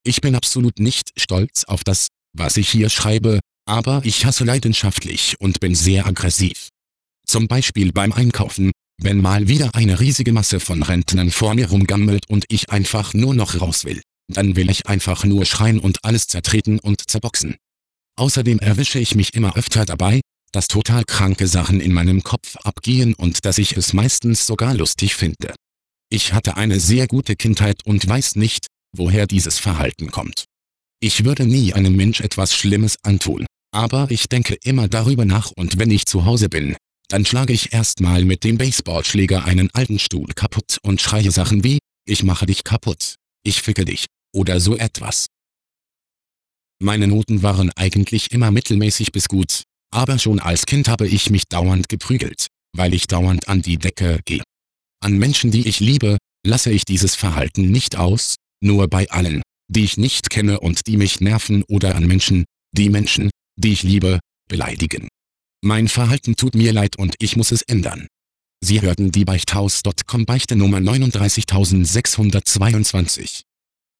Ich bin absolut nicht stolz auf das, was ich hier schreibe, aber ich hasse leidenschaftlich und bin sehr aggressiv. Zum Beispiel beim Einkaufen, wenn mal wieder eine riesige Masse von Rentnern vor mir rumgammelt und ich einfach nur noch raus will. Dann will ich einfach nur schreien und alles zertreten und zerboxen. Außerdem erwische ich mich immer öfter dabei, dass total kranke Sachen in meinem Kopf abgehen und dass ich es meistens sogar lustig finde. Ich hatte eine sehr gute Kindheit und weiß nicht, woher dieses Verhalten kommt. Ich würde nie einem Mensch etwas Schlimmes antun, aber ich denke immer darüber nach und wenn ich zu Hause bin, dann schlage ich erstmal mit dem Baseballschläger einen alten Stuhl kaputt und schreie Sachen wie, ich mache dich kaputt, ich ficke dich, oder so etwas. Meine Noten waren eigentlich immer mittelmäßig bis gut, aber schon als Kind habe ich mich dauernd geprügelt, weil ich dauernd an die Decke gehe. An Menschen, die ich liebe, lasse ich dieses Verhalten nicht aus, nur bei allen, die ich nicht kenne und die mich nerven oder an Menschen, die ich liebe, beleidigen. Mein Verhalten tut mir leid und ich muss es ändern. Sie hörten die Beichthaus.com Beichte Nummer 39622.